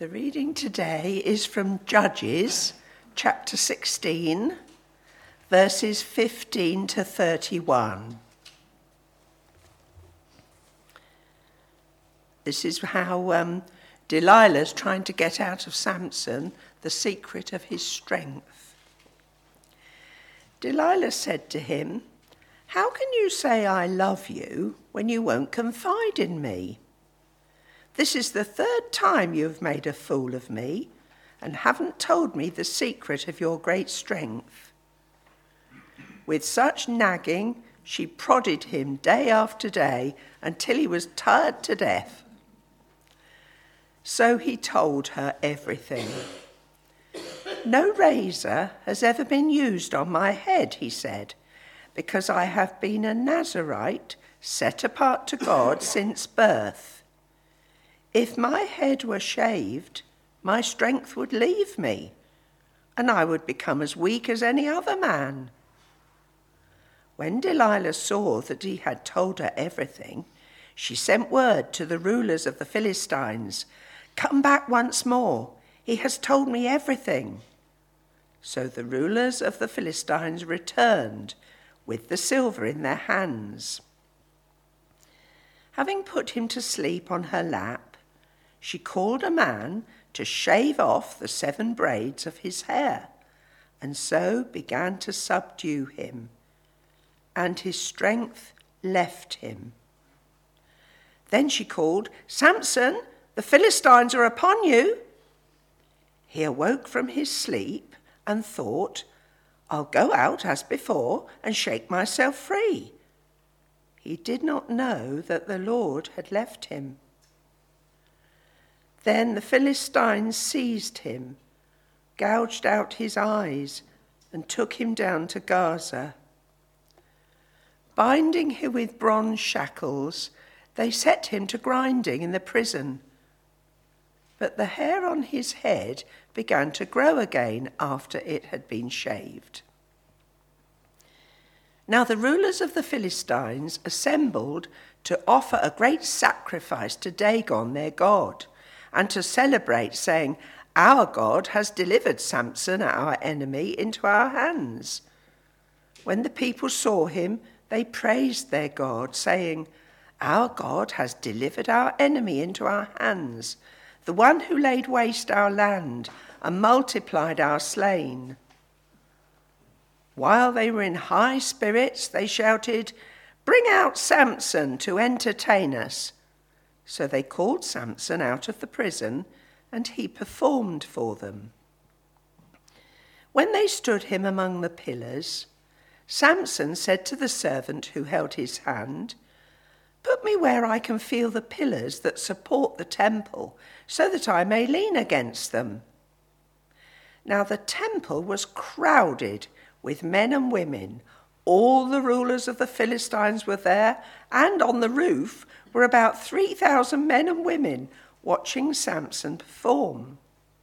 The reading today is from Judges, chapter 16, verses 15 to 31. This is how Delilah's trying to get out of Samson the secret of his strength. Delilah said to him, "How can you say I love you when you won't confide in me? This is the third time you have made a fool of me and haven't told me the secret of your great strength." With such nagging, she prodded him day after day until he was tired to death. So he told her everything. "No razor has ever been used on my head," he said, "because I have been a Nazirite set apart to God since birth. If my head were shaved, my strength would leave me, and I would become as weak as any other man." When Delilah saw that he had told her everything, she sent word to the rulers of the Philistines, "Come back once more. He has told me everything." So the rulers of the Philistines returned with the silver in their hands. Having put him to sleep on her lap, she called a man to shave off the 7 braids of his hair, and so began to subdue him, and his strength left him. Then she called, "Samson, the Philistines are upon you." He awoke from his sleep and thought, "I'll go out as before and shake myself free." He did not know that the Lord had left him. Then the Philistines seized him, gouged out his eyes, and took him down to Gaza. Binding him with bronze shackles, they set him to grinding in the prison. But the hair on his head began to grow again after it had been shaved. Now the rulers of the Philistines assembled to offer a great sacrifice to Dagon, their god, and to celebrate, saying, "Our God has delivered Samson, our enemy, into our hands." When the people saw him, they praised their God, saying, "Our God has delivered our enemy into our hands, the one who laid waste our land and multiplied our slain." While they were in high spirits, they shouted, "Bring out Samson to entertain us." So they called Samson out of the prison, and he performed for them. When they stood him among the pillars, Samson said to the servant who held his hand, "Put me where I can feel the pillars that support the temple, so that I may lean against them." Now the temple was crowded with men and women. All the rulers of the Philistines were there, and on the roof were about 3,000 men and women watching Samson perform.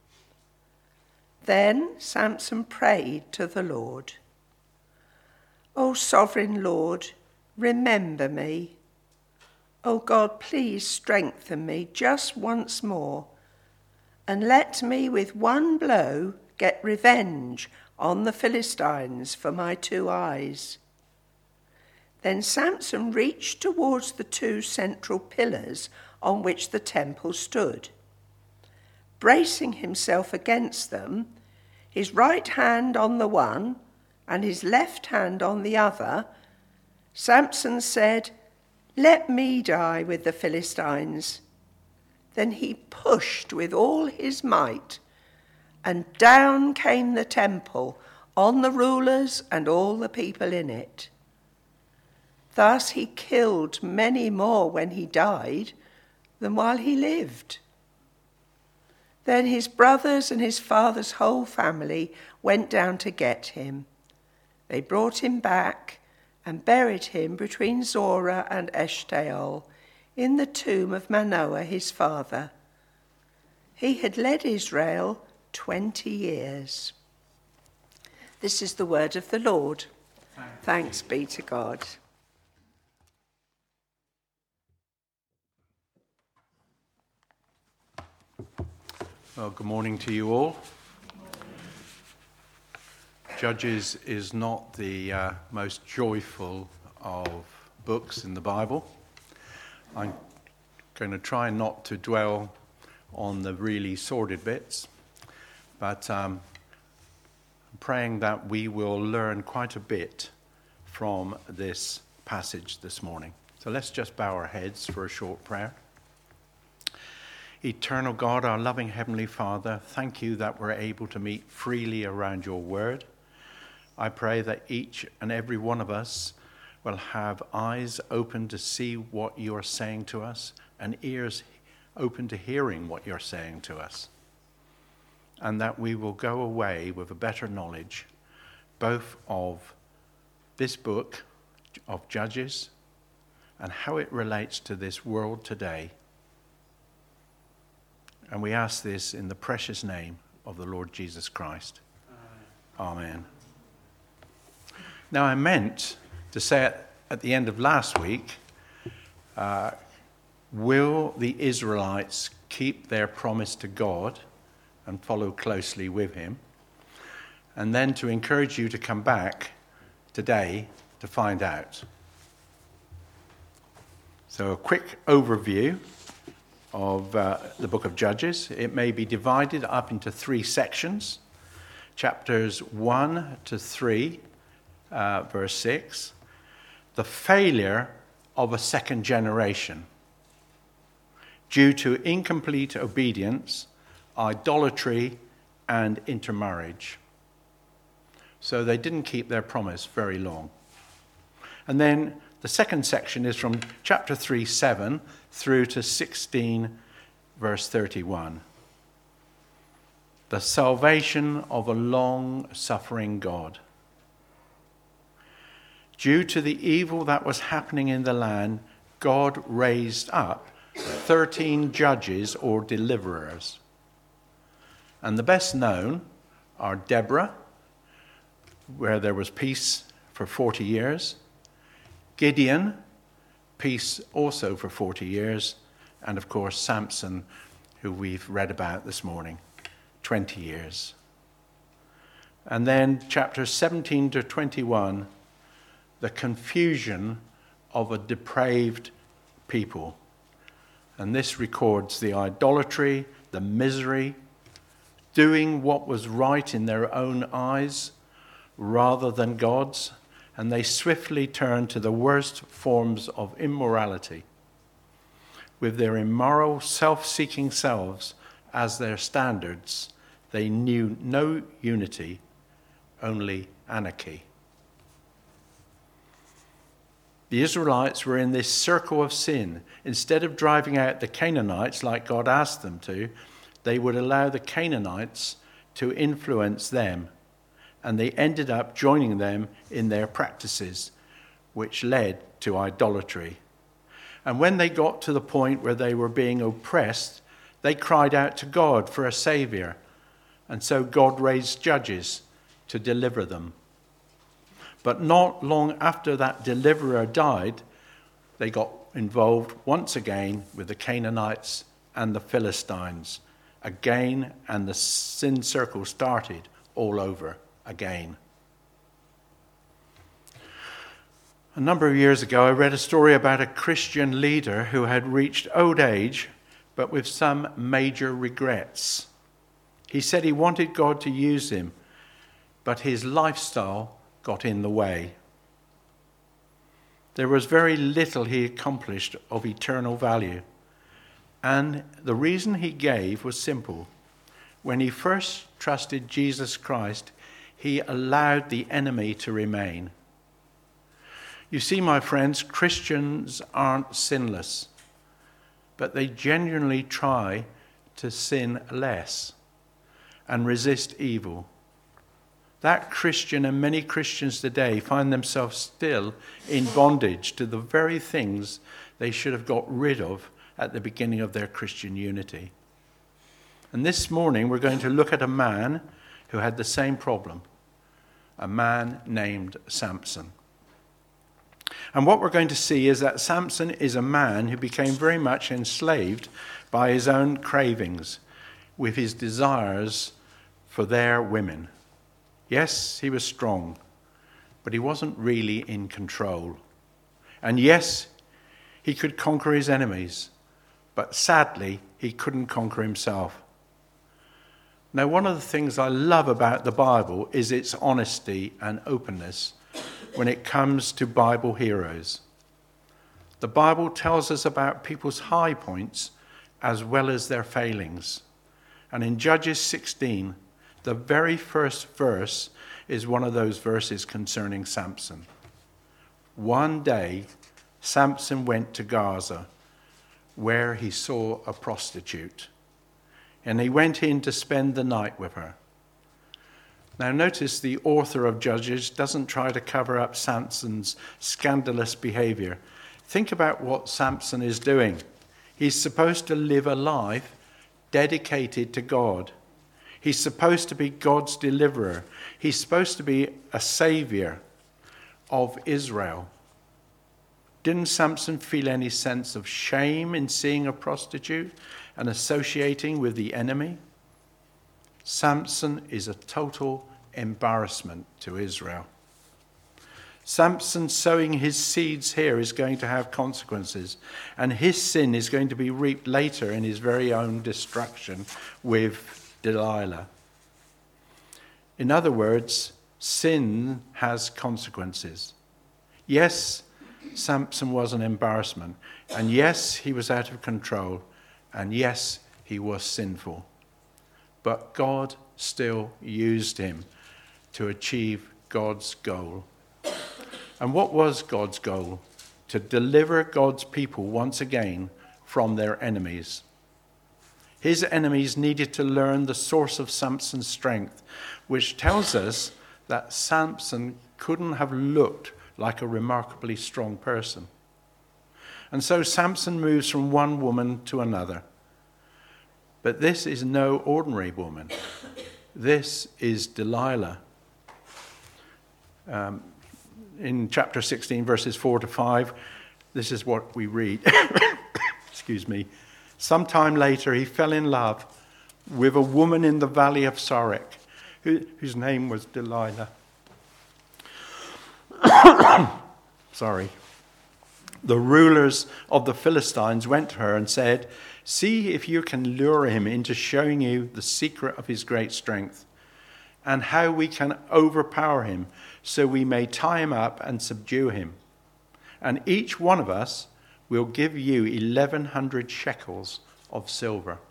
Then Samson prayed to the Lord, "O sovereign Lord, remember me. O God, please strengthen me just once more, and let me with one blow get revenge on the Philistines for my 2 eyes." Then Samson reached towards the 2 central pillars on which the temple stood. Bracing himself against them, his right hand on the one and his left hand on the other, Samson said, "Let me die with the Philistines." Then he pushed with all his might, and down came the temple on the rulers and all the people in it. Thus he killed many more when he died than while he lived. Then his brothers and his father's whole family went down to get him. They brought him back and buried him between Zorah and Eshtaol in the tomb of Manoah his father. He had led Israel 20 years. This is the word of the Lord. Thanks be to God. Well, good morning to you all. Judges is not the most joyful of books in the Bible. I'm going to try not to dwell on the really sordid bits, but I'm praying that we will learn quite a bit from this passage this morning. So let's just bow our heads for a short prayer. Eternal God, our loving Heavenly Father, thank you that we're able to meet freely around your word. I pray that each and every one of us will have eyes open to see what you're saying to us and ears open to hearing what you're saying to us. And that we will go away with a better knowledge, both of this book of Judges and how it relates to this world today. And we ask this in the precious name of the Lord Jesus Christ. Amen. Now, I meant to say at the end of last week, will the Israelites keep their promise to God and follow closely with him? And then to encourage you to come back today to find out. So a quick overview of the book of Judges. It may be divided up into 3 sections. Chapters 1 to 3, verse 6. The failure of a second generation due to incomplete obedience, idolatry, and intermarriage. So they didn't keep their promise very long. And then the second section is from chapter 3, 7 through to 16, verse 31. The salvation of a long-suffering God. Due to the evil that was happening in the land, God raised up 13 judges or deliverers. And the best known are Deborah, where there was peace for 40 years, Gideon, peace also for 40 years, and of course Samson, who we've read about this morning, 20 years. And then chapters 17 to 21, the confusion of a depraved people. And this records the idolatry, the misery, doing what was right in their own eyes rather than God's. And they swiftly turned to the worst forms of immorality, with their immoral, self-seeking selves as their standards. They knew no unity, only anarchy. The Israelites were in this circle of sin. Instead of driving out the Canaanites like God asked them to, they would allow the Canaanites to influence them. And they ended up joining them in their practices, which led to idolatry. And when they got to the point where they were being oppressed, they cried out to God for a savior. And so God raised judges to deliver them. But not long after that deliverer died, they got involved once again with the Canaanites and the Philistines again, and the sin circle started all over again. A number of years ago, I read a story about a Christian leader who had reached old age, but with some major regrets. He said he wanted God to use him, but his lifestyle got in the way. There was very little he accomplished of eternal value, and the reason he gave was simple. When he first trusted Jesus Christ, he allowed the enemy to remain. You see, my friends, Christians aren't sinless, but they genuinely try to sin less and resist evil. That Christian and many Christians today find themselves still in bondage to the very things they should have got rid of at the beginning of their Christian unity. And this morning we're going to look at a man who had the same problem, a man named Samson. And what we're going to see is that Samson is a man who became very much enslaved by his own cravings, with his desires for their women. Yes, he was strong, but he wasn't really in control. And yes, he could conquer his enemies, but sadly, he couldn't conquer himself. Now, one of the things I love about the Bible is its honesty and openness when it comes to Bible heroes. The Bible tells us about people's high points as well as their failings. And in Judges 16, the very first verse is one of those verses concerning Samson. One day, Samson went to Gaza, where he saw a prostitute, and he went in to spend the night with her. Now notice the author of Judges doesn't try to cover up Samson's scandalous behavior. Think about what Samson is doing. He's supposed to live a life dedicated to God. He's supposed to be God's deliverer. He's supposed to be a savior of Israel. Didn't Samson feel any sense of shame in seeing a prostitute and associating with the enemy? Samson is a total embarrassment to Israel. Samson sowing his seeds here is going to have consequences, and his sin is going to be reaped later in his very own destruction with Delilah. In other words, sin has consequences. Yes, Samson was an embarrassment, and yes, he was out of control, and yes, he was sinful. But God still used him to achieve God's goal. And what was God's goal? To deliver God's people once again from their enemies. His enemies needed to learn the source of Samson's strength, which tells us that Samson couldn't have looked like a remarkably strong person. And so Samson moves from one woman to another. But this is no ordinary woman. This is Delilah. In chapter 16, verses 4 to 5, this is what we read. Excuse me. Sometime later, he fell in love with a woman in the valley of Sorek, whose name was Delilah. Sorry. The rulers of the Philistines went to her and said, "See if you can lure him into showing you the secret of his great strength, and how we can overpower him, so we may tie him up and subdue him. And each one of us will give you 1,100 shekels of silver."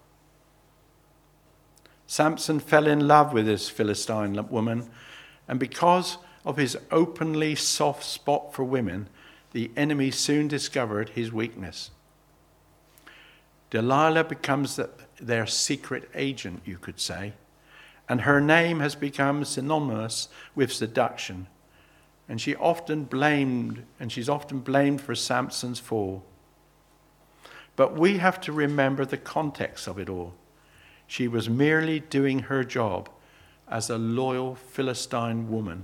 Samson fell in love with this Philistine woman, and because of his openly soft spot for women, the enemy soon discovered his weakness. Delilah becomes their secret agent, you could say, and her name has become synonymous with seduction. And she's often blamed for Samson's fall. But we have to remember the context of it all. She was merely doing her job as a loyal Philistine woman.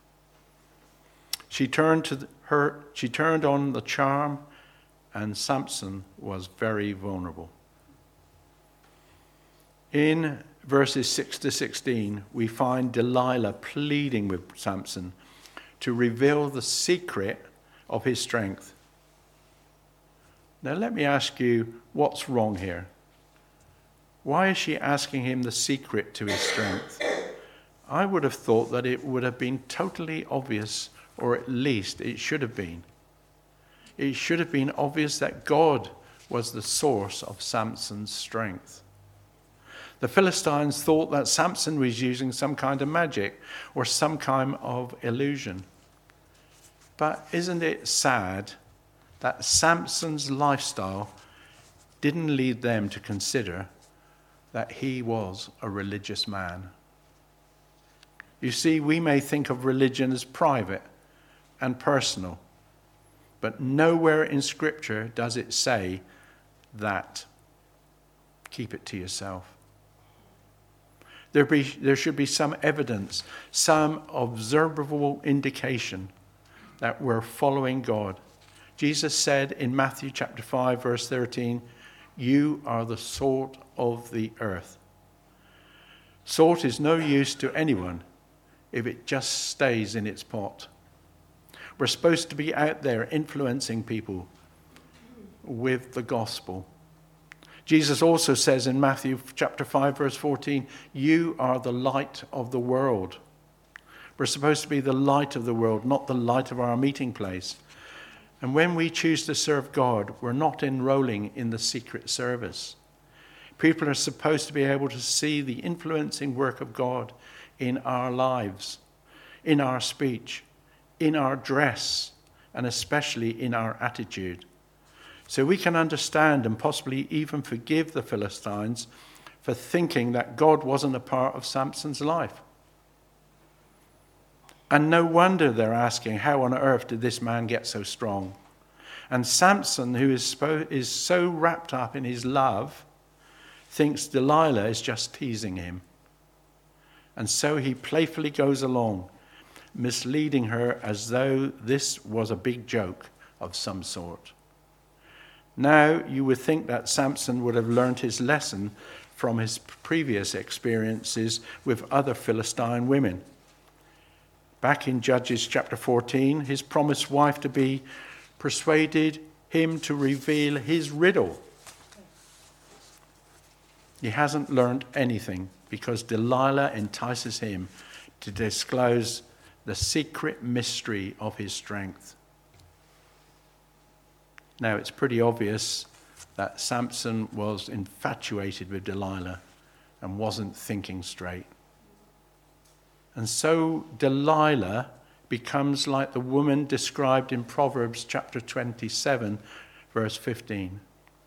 She turned on the charm, and Samson was very vulnerable. In verses 6 to 16, we find Delilah pleading with Samson to reveal the secret of his strength. Now let me ask you, what's wrong here? Why is she asking him the secret to his strength? I would have thought that it would have been totally obvious, or at least it should have been. It should have been obvious that God was the source of Samson's strength. The Philistines thought that Samson was using some kind of magic or some kind of illusion. But isn't it sad that Samson's lifestyle didn't lead them to consider that he was a religious man? You see, we may think of religion as private and personal, but nowhere in Scripture does it say that. Keep it to yourself. There should be some evidence, some observable indication that we're following God. Jesus said in Matthew chapter 5, verse 13, "You are the salt of the earth." Salt is no use to anyone if it just stays in its pot. We're supposed to be out there influencing people with the gospel. Jesus also says in Matthew chapter 5, verse 14, you are the light of the world. We're supposed to be the light of the world, not the light of our meeting place. And when we choose to serve God, we're not enrolling in the secret service. People are supposed to be able to see the influencing work of God in our lives, in our speech, in our dress, and especially in our attitude. So we can understand and possibly even forgive the Philistines for thinking that God wasn't a part of Samson's life. And no wonder they're asking, how on earth did this man get so strong? And Samson, who is so wrapped up in his love, thinks Delilah is just teasing him. And so he playfully goes along, misleading her as though this was a big joke of some sort. Now you would think that Samson would have learned his lesson from his previous experiences with other Philistine women. Back in Judges chapter 14, his promised wife-to-be persuaded him to reveal his riddle. He hasn't learned anything because Delilah entices him to disclose the secret mystery of his strength. Now, it's pretty obvious that Samson was infatuated with Delilah and wasn't thinking straight. And so Delilah becomes like the woman described in Proverbs chapter 27, verse 15.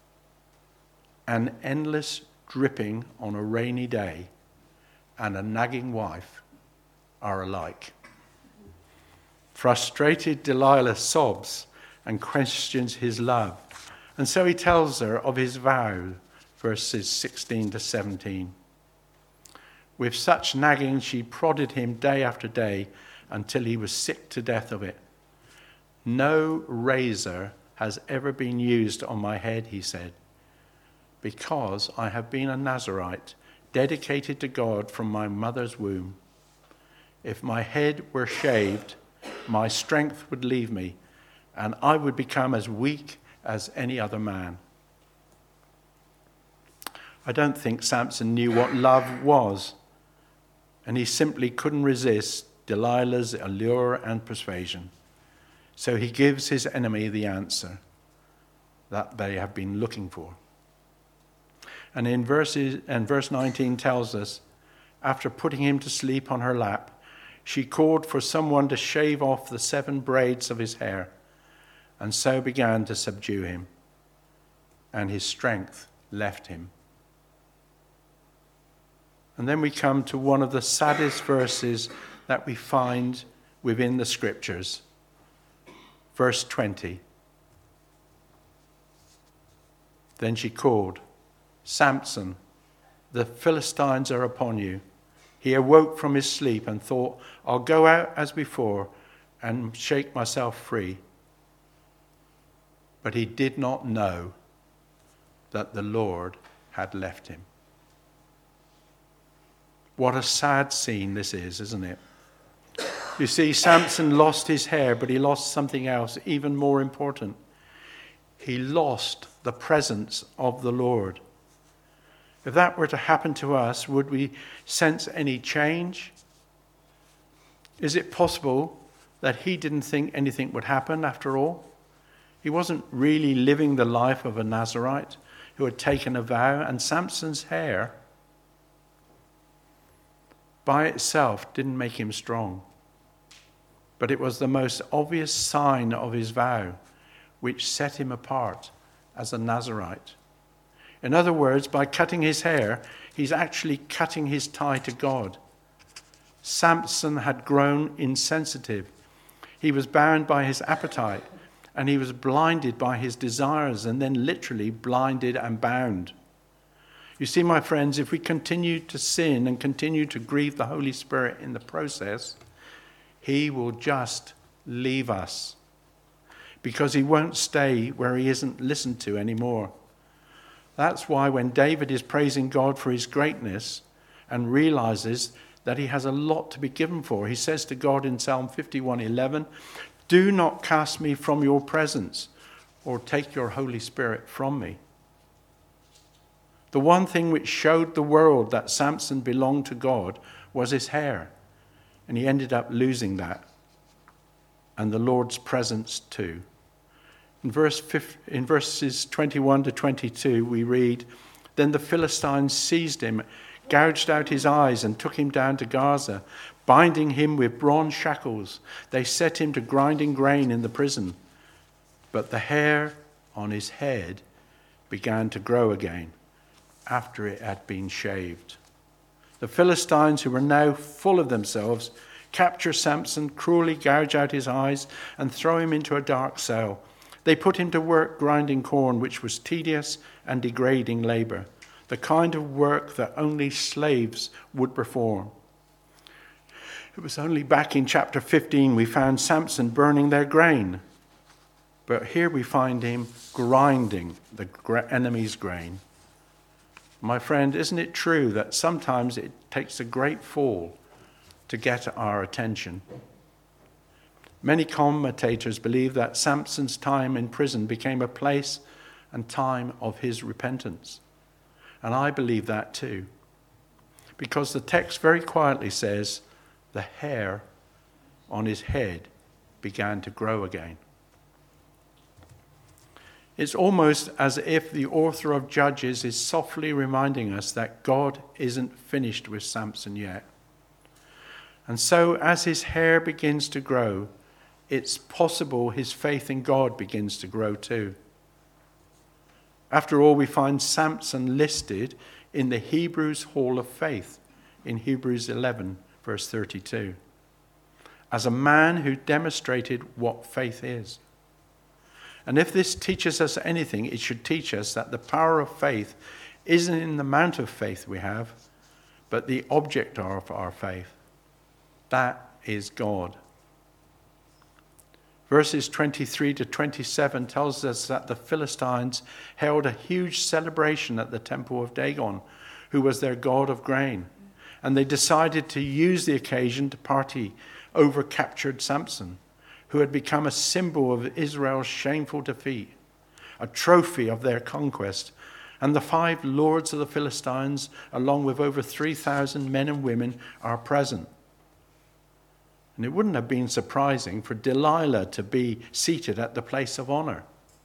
An endless dripping on a rainy day and a nagging wife are alike. Frustrated, Delilah sobs and questions his love. And so he tells her of his vow, verses 16 to 17. With such nagging, she prodded him day after day until he was sick to death of it. No razor has ever been used on my head, he said, because I have been a Nazirite, dedicated to God from my mother's womb. If my head were shaved, my strength would leave me, and I would become as weak as any other man. I don't think Samson knew what love was, and he simply couldn't resist Delilah's allure and persuasion. So he gives his enemy the answer that they have been looking for. And verse 19 tells us, after putting him to sleep on her lap, she called for someone to shave off the 7 braids of his hair, and so began to subdue him, and his strength left him. And then we come to one of the saddest verses that we find within the scriptures. Verse 20. Then she called, Samson, the Philistines are upon you. He awoke from his sleep and thought, I'll go out as before and shake myself free. But he did not know that the Lord had left him. What a sad scene this is, isn't it? You see, Samson lost his hair, but he lost something else even more important. He lost the presence of the Lord. If that were to happen to us, would we sense any change? Is it possible that he didn't think anything would happen after all? He wasn't really living the life of a Nazirite who had taken a vow, and Samson's hair by itself didn't make him strong. But it was the most obvious sign of his vow which set him apart as a Nazirite. In other words, by cutting his hair, he's actually cutting his tie to God. Samson had grown insensitive. He was bound by his appetite, and he was blinded by his desires, and then literally blinded and bound. You see, my friends, if we continue to sin and continue to grieve the Holy Spirit in the process, he will just leave us, because he won't stay where he isn't listened to anymore. That's why when David is praising God for his greatness, and realizes that he has a lot to be given for. He says to God in Psalm 51:11, "Do not cast me from your presence or take your Holy Spirit from me." The one thing which showed the world that Samson belonged to God was his hair, and he ended up losing that, and the Lord's presence too. In verses 21 to 22, we read, "Then the Philistines seized him, gouged out his eyes, and took him down to Gaza, binding him with bronze shackles. They set him to grinding grain in the prison. But the hair on his head began to grow again after it had been shaved." The Philistines, who were now full of themselves, capture Samson, cruelly gouge out his eyes, and throw him into a dark cell. They put him to work grinding corn, which was tedious and degrading labor, the kind of work that only slaves would perform. It was only back in chapter 15 we found Samson burning their grain. But here we find him grinding the enemy's grain. My friend, isn't it true that sometimes it takes a great fall to get our attention? Many commentators believe that Samson's time in prison became a place and time of his repentance. And I believe that too. Because the text very quietly says, the hair on his head began to grow again. It's almost as if the author of Judges is softly reminding us that God isn't finished with Samson yet. And so as his hair begins to grow, it's possible his faith in God begins to grow too. After all, we find Samson listed in the Hebrews Hall of Faith in Hebrews 11, verse 32, as a man who demonstrated what faith is. And if this teaches us anything, it should teach us that the power of faith isn't in the amount of faith we have, but the object of our faith. That is God. Verses 23 to 27 tells us that the Philistines held a huge celebration at the temple of Dagon, who was their god of grain. And they decided to use the occasion to party over captured Samson, who had become a symbol of Israel's shameful defeat, a trophy of their conquest. And the 5 lords of the Philistines, along with over 3,000 men and women, are present. And it wouldn't have been surprising for Delilah to be seated at the place of honor.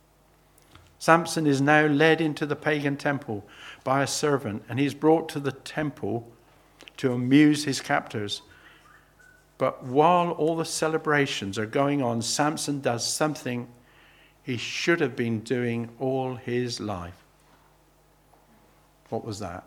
Samson is now led into the pagan temple by a servant, and he's brought to the temple to amuse his captors. But while all the celebrations are going on, Samson does something he should have been doing all his life. What was that?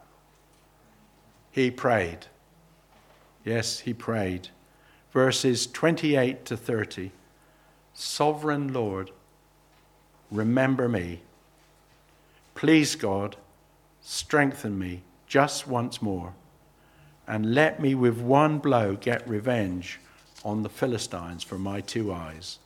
He prayed. Yes, he prayed. Verses 28 to 30. Sovereign Lord, remember me. Please, God, strengthen me just once more, and let me with one blow get revenge on the Philistines for my 2 eyes.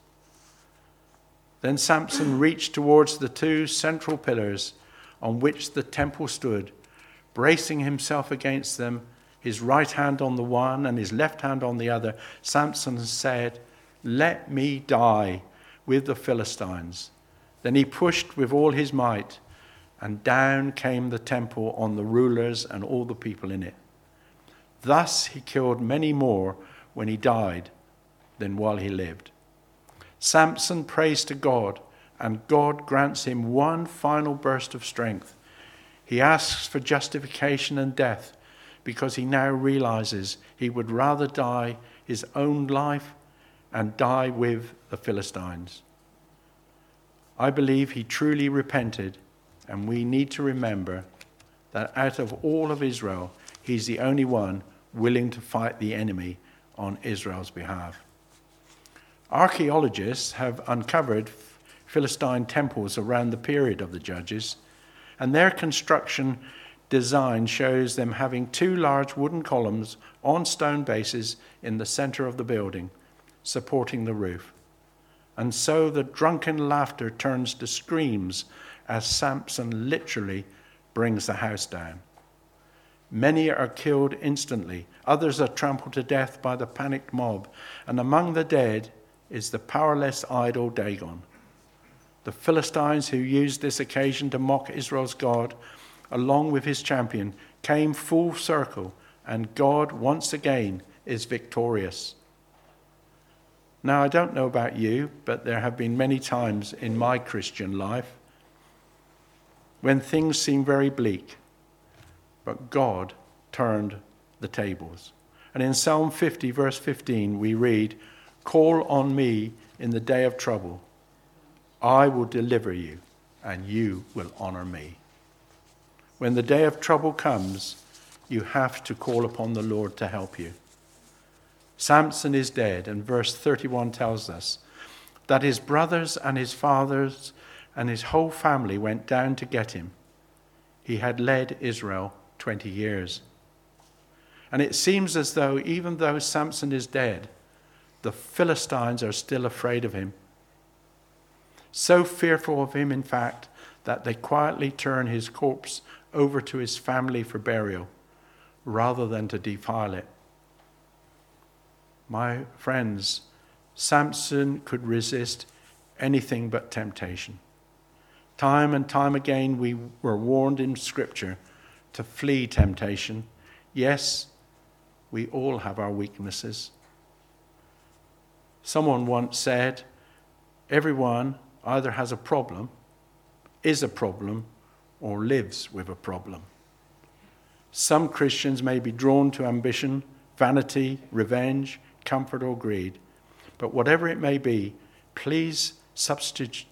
Then Samson reached towards the 2 central pillars on which the temple stood, bracing himself against them, his right hand on the one and his left hand on the other. Samson said, "Let me die with the Philistines." Then he pushed with all his might, and down came the temple on the rulers and all the people in it. Thus he killed many more when he died than while he lived. Samson prays to God, and God grants him one final burst of strength. He asks for justification and death, because he now realizes he would rather die his own life and die with the Philistines. I believe he truly repented, and we need to remember that out of all of Israel, he's the only one willing to fight the enemy on Israel's behalf. Archaeologists have uncovered Philistine temples around the period of the Judges, and their construction design shows them having 2 large wooden columns on stone bases in the center of the building, supporting the roof. And so the drunken laughter turns to screams as Samson literally brings the house down. Many are killed instantly. Others are trampled to death by the panicked mob. And among the dead is the powerless idol Dagon. The Philistines, who used this occasion to mock Israel's God, along with his champion, came full circle, and God once again is victorious. Now, I don't know about you, but there have been many times in my Christian life when things seem very bleak, but God turned the tables. And in Psalm 50, verse 15, we read, "Call on me in the day of trouble. I will deliver you, and you will honor me." When the day of trouble comes, you have to call upon the Lord to help you. Samson is dead, and verse 31 tells us that his brothers and his fathers and his whole family went down to get him. He had led Israel 20 years. And it seems as though even though Samson is dead, the Philistines are still afraid of him. So fearful of him, in fact, that they quietly turn his corpse over to his family for burial, rather than to defile it. My friends, Samson could resist anything but temptation. Time and time again we were warned in Scripture to flee temptation. Yes, we all have our weaknesses. Someone once said, everyone either has a problem, is a problem, or lives with a problem. Some Christians may be drawn to ambition, vanity, revenge, comfort, or greed. But whatever it may be, these substitutes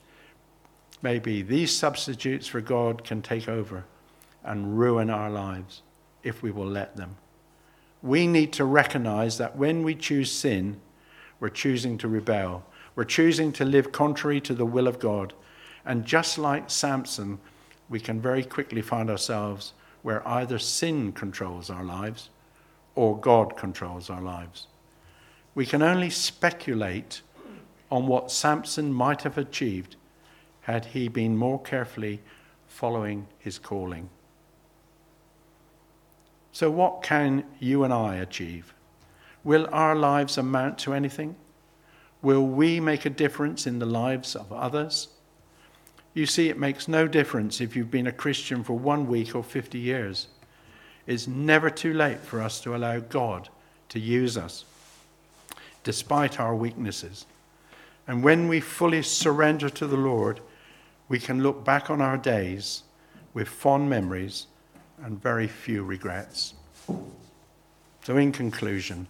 for God can take over and ruin our lives if we will let them. We need to recognize that when we choose sin, we're choosing to rebel. We're choosing to live contrary to the will of God. And just like Samson, we can very quickly find ourselves where either sin controls our lives or God controls our lives. We can only speculate on what Samson might have achieved had he been more carefully following his calling. So what can you and I achieve? Will our lives amount to anything? Will we make a difference in the lives of others? You see, it makes no difference if you've been a Christian for 1 week or 50 years. It's never too late for us to allow God to use us, despite our weaknesses. And when we fully surrender to the Lord, we can look back on our days with fond memories and very few regrets. So in conclusion,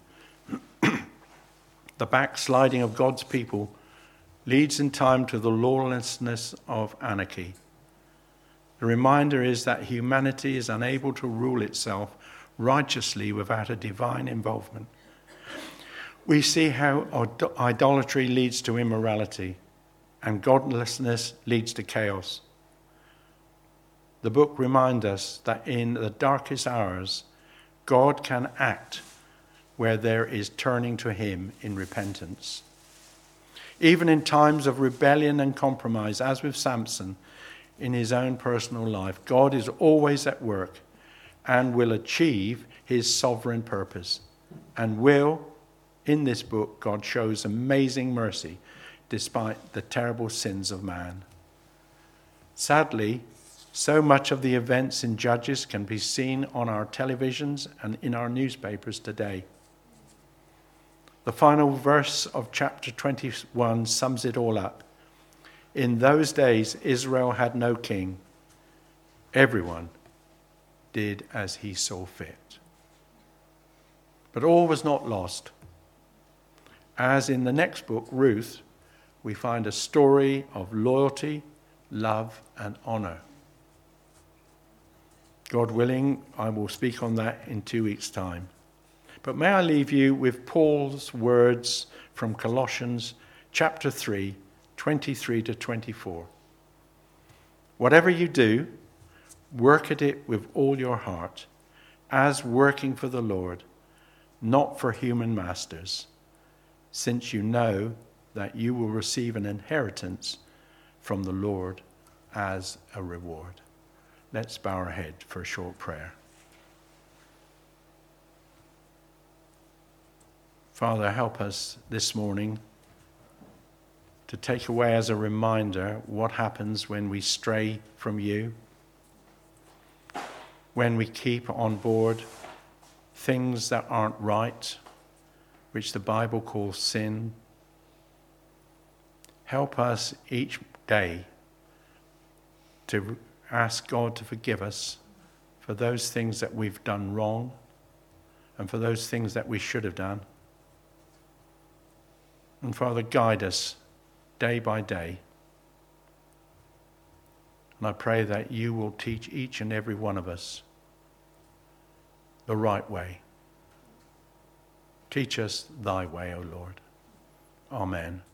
the backsliding of God's people leads in time to the lawlessness of anarchy. The reminder is that humanity is unable to rule itself righteously without a divine involvement. We see how idolatry leads to immorality and godlessness leads to chaos. The book reminds us that in the darkest hours, God can act where there is turning to him in repentance. Even in times of rebellion and compromise, as with Samson in his own personal life, God is always at work and will achieve his sovereign purpose. And will, in this book, God shows amazing mercy despite the terrible sins of man. Sadly, so much of the events in Judges can be seen on our televisions and in our newspapers today. The final verse of chapter 21 sums it all up. In those days, Israel had no king. Everyone did as he saw fit. But all was not lost. As in the next book, Ruth, we find a story of loyalty, love, and honor. God willing, I will speak on that in 2 weeks' time. But may I leave you with Paul's words from Colossians chapter 3, 23 to 24. Whatever you do, work at it with all your heart, as working for the Lord, not for human masters, since you know that you will receive an inheritance from the Lord as a reward. Let's bow our head for a short prayer. Father, help us this morning to take away as a reminder what happens when we stray from you, when we keep on board things that aren't right, which the Bible calls sin. Help us each day to ask God to forgive us for those things that we've done wrong and for those things that we should have done. And Father, guide us day by day. And I pray that you will teach each and every one of us the right way. Teach us thy way, O Lord. Amen.